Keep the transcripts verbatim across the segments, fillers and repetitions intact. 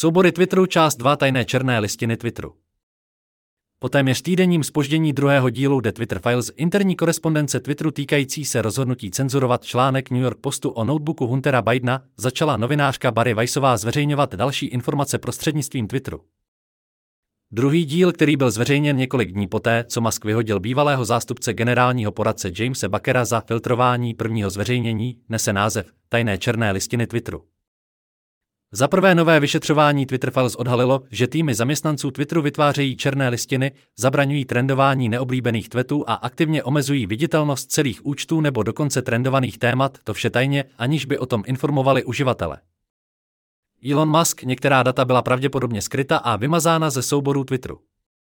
Soubory Twitteru část dva tajné černé listiny Twitteru. Po téměř týdenním zpoždění druhého dílu The Twitter Files interní korespondence Twitteru týkající se rozhodnutí cenzurovat článek New York Postu o notebooku Huntera Bidena začala novinářka Bari Weissová zveřejňovat další informace prostřednictvím Twitteru. Druhý díl, který byl zveřejněn několik dní poté, co Musk vyhodil bývalého zástupce generálního poradce Jamese Buckera za filtrování prvního zveřejnění, nese název Tajné černé listiny Twitteru. Za prvé nové vyšetřování Twitter Files odhalilo, že týmy zaměstnanců Twitteru vytvářejí černé listiny, zabraňují trendování neoblíbených tweetů a aktivně omezují viditelnost celých účtů nebo dokonce trendovaných témat, to vše tajně, aniž by o tom informovali uživatele. Elon Musk, některá data byla pravděpodobně skryta a vymazána ze souborů Twitteru.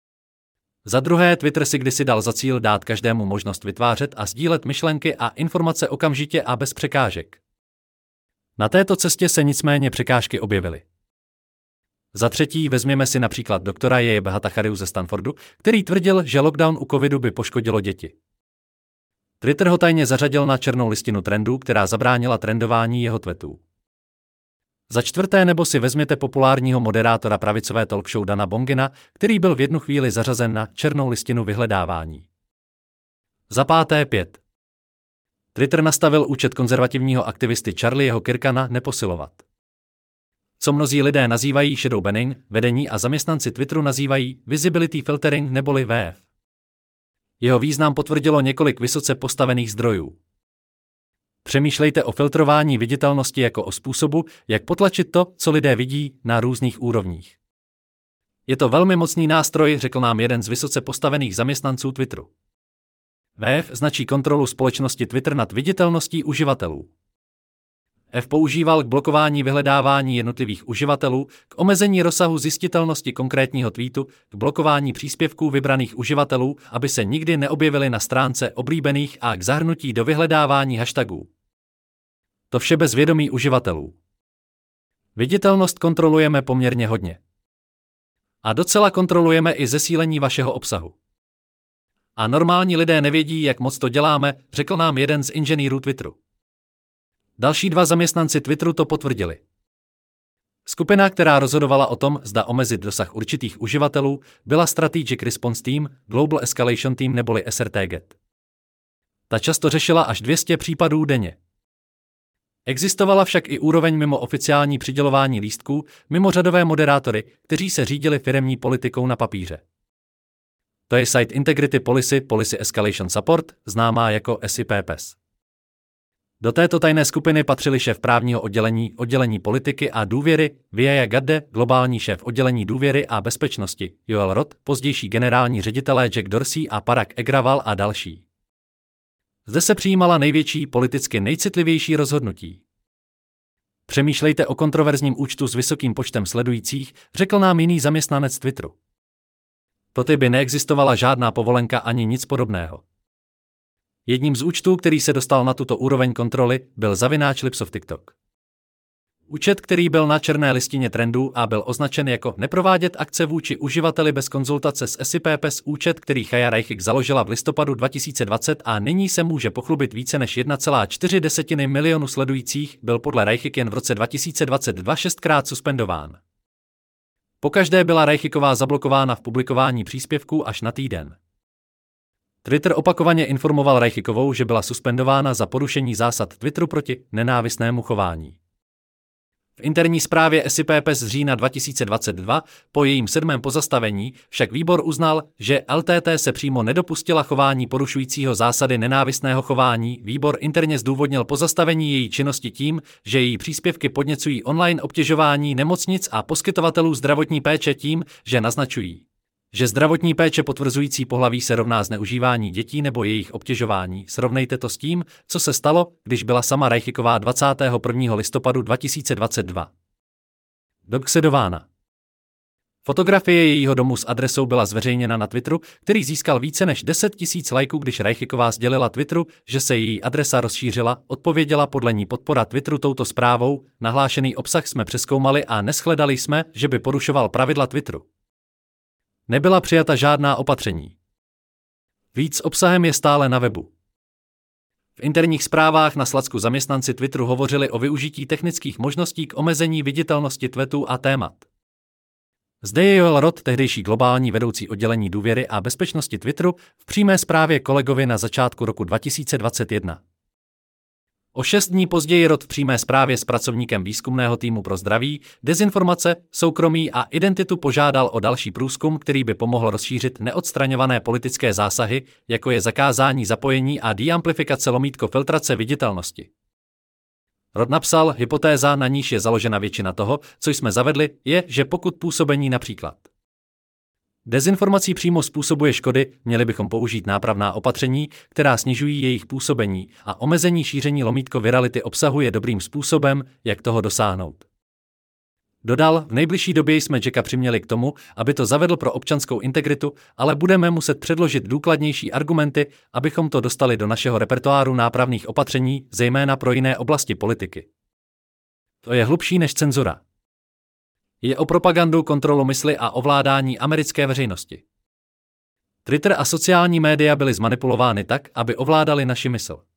Za druhé, Twitter si kdysi dal za cíl dát každému možnost vytvářet a sdílet myšlenky a informace okamžitě a bez překážek. Na této cestě se nicméně překážky objevily. Za třetí, vezměme si například doktora Jeje Bhattachariu ze Stanfordu, který tvrdil, že lockdown u covidu by poškodilo děti. Twitter ho tajně zařadil na černou listinu trendů, která zabránila trendování jeho tweetů. Za čtvrté, nebo si vezměte populárního moderátora pravicové talk show Dana Bongina, který byl v jednu chvíli zařazen na černou listinu vyhledávání. Za páté, pět. Twitter nastavil účet konzervativního aktivisty Charlieho Kirkana neposilovat. Co mnozí lidé nazývají shadow banning, vedení a zaměstnanci Twitteru nazývají visibility filtering neboli V F. Jeho význam potvrdilo několik vysoce postavených zdrojů. Přemýšlejte o filtrování viditelnosti jako o způsobu, jak potlačit to, co lidé vidí, na různých úrovních. Je to velmi mocný nástroj, řekl nám jeden z vysoce postavených zaměstnanců Twitteru. V F značí kontrolu společnosti Twitter nad viditelností uživatelů. F používal k blokování vyhledávání jednotlivých uživatelů, k omezení rozsahu zjistitelnosti konkrétního tweetu, k blokování příspěvků vybraných uživatelů, aby se nikdy neobjevili na stránce oblíbených a k zahrnutí do vyhledávání hashtagů. To vše bez vědomí uživatelů. Viditelnost kontrolujeme poměrně hodně. A docela kontrolujeme i zesílení vašeho obsahu. A normální lidé nevědí, jak moc to děláme, řekl nám jeden z inženýrů Twitteru. Další dva zaměstnanci Twitteru to potvrdili. Skupina, která rozhodovala o tom, zda omezit dosah určitých uživatelů, byla Strategic Response Team, Global Escalation Team neboli S R T G E T. Ta často řešila až dvě stě případů denně. Existovala však i úroveň mimo oficiální přidělování lístků, mimo řadové moderátory, kteří se řídili firemní politikou na papíře. To je Site Integrity Policy, Policy Escalation Support, známá jako S I P P S. Do této tajné skupiny patřili šéf právního oddělení, oddělení politiky a důvěry, Vijaya Gadde, globální šéf oddělení důvěry a bezpečnosti, Joel Roth, pozdější generální ředitelé Jack Dorsey a Parag Agrawal a další. Zde se přijímala největší, politicky nejcitlivější rozhodnutí. Přemýšlejte o kontroverzním účtu s vysokým počtem sledujících, řekl nám jiný zaměstnanec Twitteru. Toty by neexistovala žádná povolenka ani nic podobného. Jedním z účtů, který se dostal na tuto úroveň kontroly, byl zavináč Lipsov TikTok. Účet, který byl na černé listině trendů a byl označen jako neprovádět akce vůči uživateli bez konzultace s S I P P S, účet, který Chaya Raichik založila v listopadu dva tisíce dvacet a nyní se může pochlubit více než jedna celá čtyři milionu sledujících, byl podle Raichik jen v roce dva tisíce dvacet dva šestkrát suspendován. Pokaždé byla Raichiková zablokována v publikování příspěvků až na týden. Twitter opakovaně informoval Raichikovou, že byla suspendována za porušení zásad Twitteru proti nenávistnému chování. V interní zprávě S I P P S z října dva tisíce dvacet dva po jejím sedmém pozastavení však výbor uznal, že L T T se přímo nedopustila chování porušujícího zásady nenávistného chování. Výbor interně zdůvodnil pozastavení její činnosti tím, že její příspěvky podněcují online obtěžování nemocnic a poskytovatelů zdravotní péče tím, že naznačují, že zdravotní péče potvrzující pohlaví se rovná zneužívání dětí nebo jejich obtěžování. Srovnejte to s tím, co se stalo, když byla sama Raichiková dvacátého prvního listopadu dva tisíce dvacet dva doxedována. Fotografie jejího domu s adresou byla zveřejněna na Twitteru, který získal více než deset tisíc lajků, když Raichiková sdělila Twitteru, že se její adresa rozšířila, odpověděla podle ní podpora Twitteru touto zprávou. Nahlášený obsah jsme přezkoumali a neshledali jsme, že by porušoval pravidla Twitteru. Nebyla přijata žádná opatření. Víc obsahem je stále na webu. V interních zprávách na Slacku zaměstnanci Twitteru hovořili o využití technických možností k omezení viditelnosti tweetů a témat. Zde je Joel Roth, tehdejší globální vedoucí oddělení důvěry a bezpečnosti Twitteru, v přímé zprávě kolegovi na začátku roku dva tisíce dvacet jedna. O šest dní později Roth v přímé zprávě s pracovníkem výzkumného týmu pro zdraví, dezinformace, soukromí a identitu požádal o další průzkum, který by pomohl rozšířit neodstraňované politické zásahy, jako je zakázání zapojení a deamplifikace lomítko filtrace viditelnosti. Roth napsal, hypotéza, na níž je založena většina toho, co jsme zavedli, je, že pokud působení například dezinformací přímo způsobuje škody, měli bychom použít nápravná opatření, která snižují jejich působení, a omezení šíření lomítko virality obsahu je dobrým způsobem, jak toho dosáhnout. Dodal, v nejbližší době jsme Jacka přiměli k tomu, aby to zavedl pro občanskou integritu, ale budeme muset předložit důkladnější argumenty, abychom to dostali do našeho repertoáru nápravných opatření, zejména pro jiné oblasti politiky. To je hlubší než cenzura. Je o propagandu, kontrolu mysli a ovládání americké veřejnosti. Twitter a sociální média byly zmanipulovány tak, aby ovládali naši mysl.